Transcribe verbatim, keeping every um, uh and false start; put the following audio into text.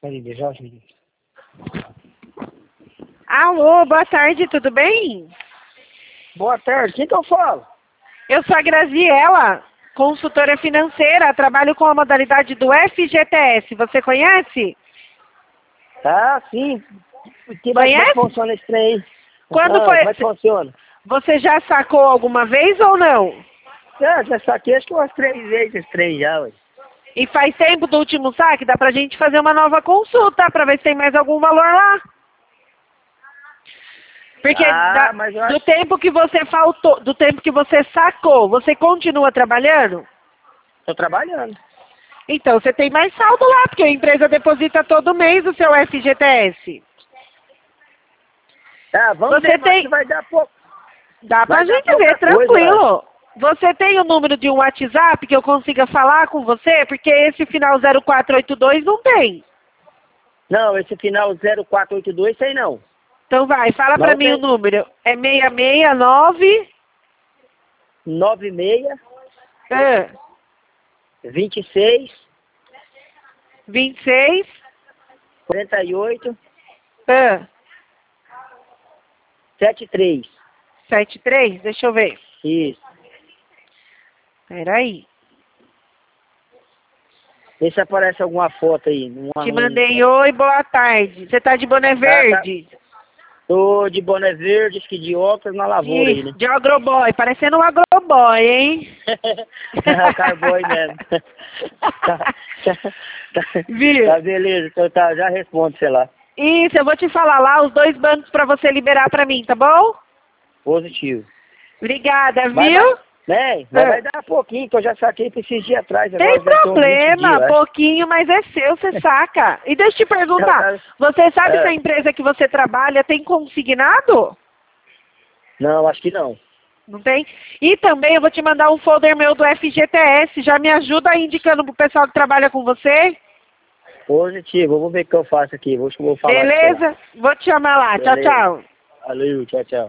Marília, Jorge. Alô, boa tarde, tudo bem? Boa tarde, quem que eu falo? Eu sou a Graziela, consultora financeira, trabalho com a modalidade do F G T S, você conhece? Ah, sim. Que, mas como é Conhece? que funciona esse trem aí? Quando Ah, foi... como é que funciona? Você já sacou alguma vez ou não? Ah, já saquei acho que umas três vezes esse trem já, ué. E faz tempo do último saque? Dá pra gente fazer uma nova consulta pra ver se tem mais algum valor lá. Porque Ah, da- mas eu do acho... tempo que você faltou, do tempo que você sacou, você continua trabalhando? Tô trabalhando. Então você tem mais saldo lá, porque a empresa deposita todo mês o seu F G T S. Ah, vamos Você ver, mas tem... que vai dar pouco. Dá pra Vai dar gente pouca ver, coisa, tranquilo. Você tem o número de um WhatsApp que eu consiga falar com você? Porque esse final zero quatro oito dois não tem. Não, esse final zero quatro oito dois sei não. Então vai, fala pra Não mim o tem. número. É seis seis nove... nove seis, Ah, vinte e seis, vinte e seis... quarenta e oito, Ah, setenta e três. setenta e três? Deixa eu ver. Isso. Peraí. Vê se aparece alguma foto aí. Uma, Te um... mandei oi, boa tarde. Você tá de boné Tá, tá. verde? Tô de boné verde, acho que de óculos na lavoura aí, Isso, né? de agroboy, parecendo um agroboy, hein? Carboy mesmo. tá, tá, tá, Viu? tá, beleza, então tá, já respondo, sei lá. Isso, eu vou te falar lá os dois bancos pra você liberar pra mim, tá bom? Positivo. Obrigada, Mas viu? vai, né? Mas Ah. vai dar pouquinho, que eu já saquei pra esses dias atrás, Tem agora deve ter uns vinte dias, problema, eu acho. pouquinho, mas é seu, você saca. E deixa eu te perguntar, Tá, tá. você sabe se É. a empresa que você trabalha tem consignado? Não, acho que não. Não tem? E também eu vou te mandar um folder meu do F G T S, já me ajuda aí indicando pro pessoal que trabalha com você? Positivo, eu vou ver o que eu faço aqui, vou, vou falar com você lá. Beleza? Vou te chamar lá, tchau, Beleza. tchau. Valeu, tchau, tchau.